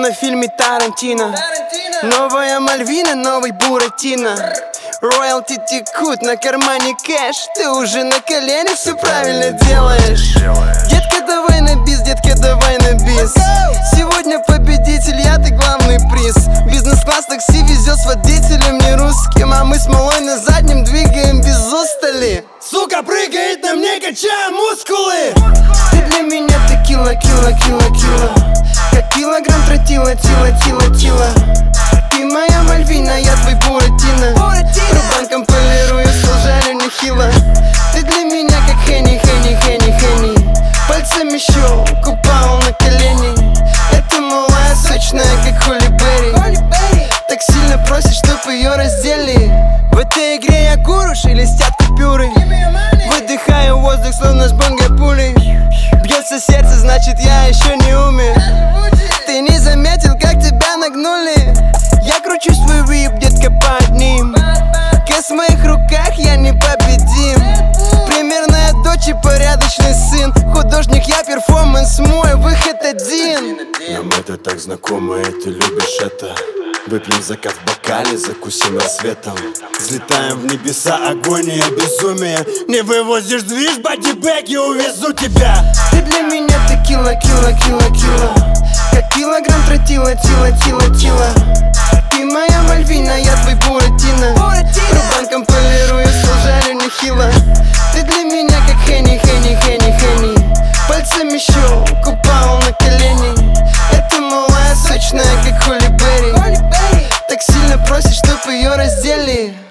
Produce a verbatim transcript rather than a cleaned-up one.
словно в фильме Тарантино. Новая Мальвина, новый Буратино. Роялти текут, на кармане кэш. Ты уже на коленях все правильно делаешь. Детка, давай на бис, детка, давай на бис. Сегодня победитель, я, ты главный приз. Бизнес-класс такси везет с водителем не русским, а мы с малой на заднем двигаем без устали. Сука прыгает на мне, качая мускулы. Ты для меня текила, кила, кила, кила. Как килограмм тротила, тила, тила, тила. Ты моя Мальвина, я твой Буратино. Рубанком полирую, стол жарю нехило. Ты для меня как Хенни, Хенни, Хенни, Хенни. Пальцами щел, купал на колени. Это малая сочная, как Холли Берри. Так сильно просит, чтоб ее раздели. В этой игре я куруш и листят купюры. Выдыхаю воздух, словно с бонго пулей. Бьется сердце, значит я еще не умер. Ты не заметил, как тебя нагнули. Я кручу свой вип, детка, под ним. Кэс в моих руках, я непобедим. Примерная дочь и порядочный сын. Художник, я перформанс, мой выход один. Нам это так знакомо, и ты любишь это. Выпьем закат в бокале, закусим рассветом. Взлетаем в небеса, агония, безумие. Не вывозишь движ, бодибэк, я увезу тебя. Ты для меня текила, кила, кила, кила. Как килограмм тротила, тила, тила, тила. Ты моя Мальвина, я твой Буратино. Рубанком полирую, стол жарю нехило. Ты для меня как Хенни, Хенни, Хенни, Хенни. Пальцами щел, купал на колени. Это малая сочная, как Холли Берри. Так сильно просит, чтоб ее раздели.